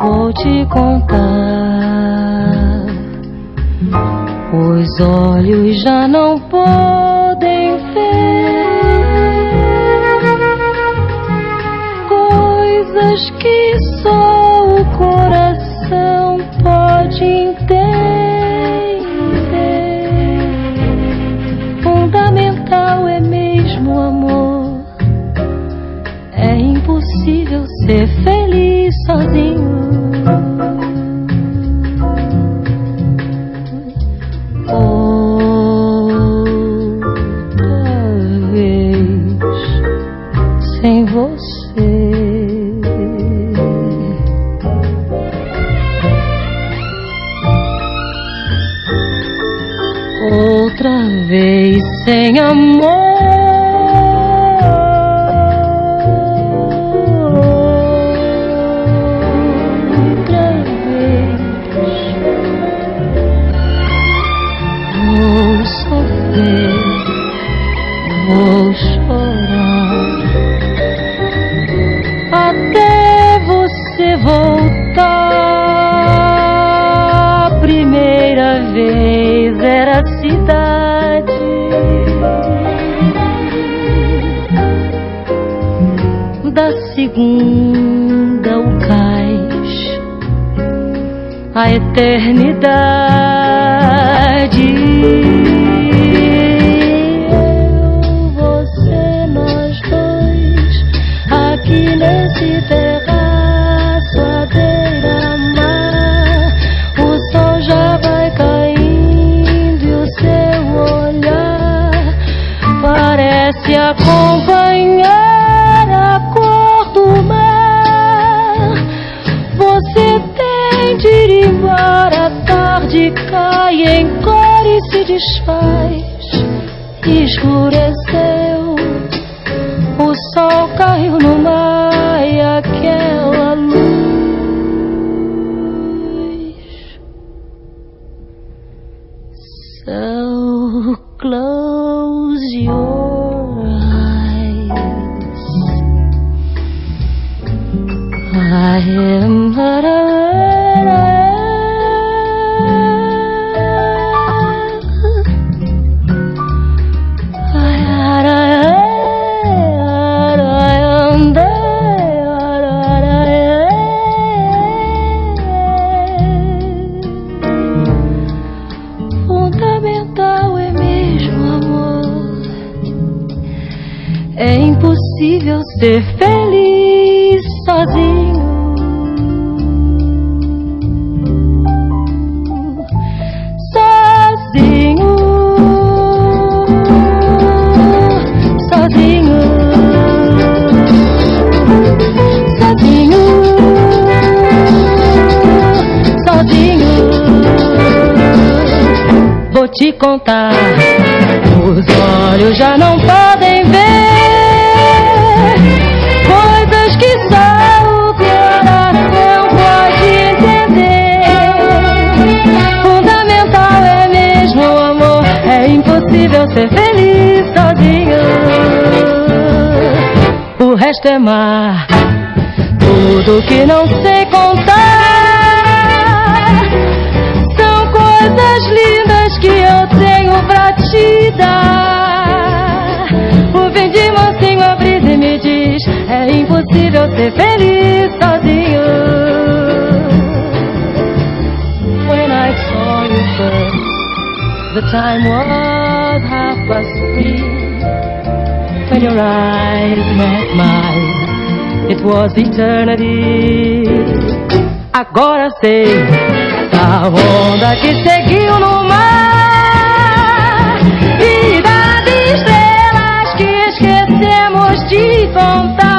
Vou te contar, os olhos já não podem ver coisas que só o coração pode entender. Fundamental é mesmo o amor, é impossível ser feliz sozinho. Sem você, outra vez sem amor, outra vez vou sofrer, vou chorar até você voltar. A primeira vez era a cidade, da segunda o cais, a eternidade. Aqui nesse terraço à beira-mar, o sol já vai caindo e o seu olhar parece acompanhar a cor do mar. Você tem de ir embora, a tarde cai em cor e se desfaz, escureceu. O sol caiu no mar e aquela luz. So close your eyes, I am but é impossível ser feliz sozinho. Sozinho, sozinho, sozinho, sozinho. Vou te contar, os olhos já não podem ver coisas que só o coração pode entender. Fundamental é mesmo o amor, é impossível ser feliz sozinho. O resto é mar, tudo que não sei contar são coisas lindas que eu tenho pra te dar. O vem de mansinho a brisa e me diz, é impossível ser feliz sozinho. When I saw you first, the time was 3:30. When your eyes met mine, it was eternity. Agora sei da onda que seguiu no mar e das estrelas que esquecemos de contar.